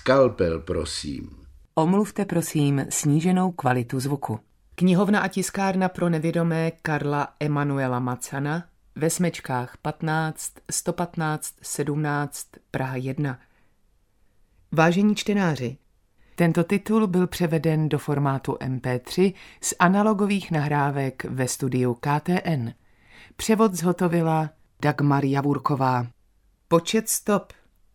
Skalpel, prosím. Omluvte prosím sníženou kvalitu zvuku. Knihovna a tiskárna pro nevědomé Karla Emanuela Macana ve Smečkách 15 115 17 Praha 1. Vážení čtenáři, tento titul byl převeden do formátu MP3 z analogových nahrávek ve studiu KTN. Převod zhotovila Dagmar Javurková. Počet stop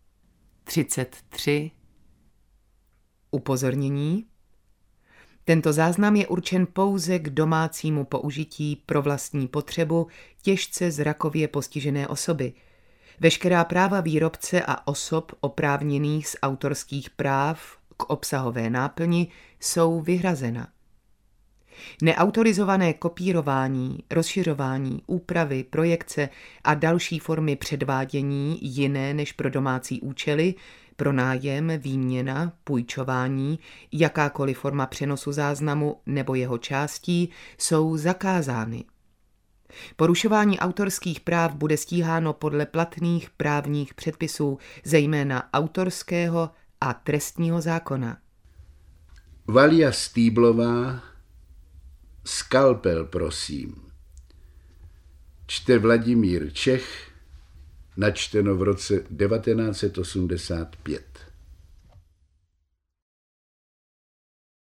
33. Upozornění. Tento záznam je určen pouze k domácímu použití pro vlastní potřebu těžce zrakově postižené osoby. Veškerá práva výrobce a osob oprávněných z autorských práv k obsahové náplni jsou vyhrazena. Neautorizované kopírování, rozšiřování, úpravy, projekce a další formy předvádění jiné než pro domácí účely, pronájem, výměna, půjčování, jakákoliv forma přenosu záznamu nebo jeho částí jsou zakázány. Porušování autorských práv bude stíháno podle platných právních předpisů, zejména autorského a trestního zákona. Valia Stýblová, Skalpel, prosím. Čte Vladimír Čech, načteno v roce 1985.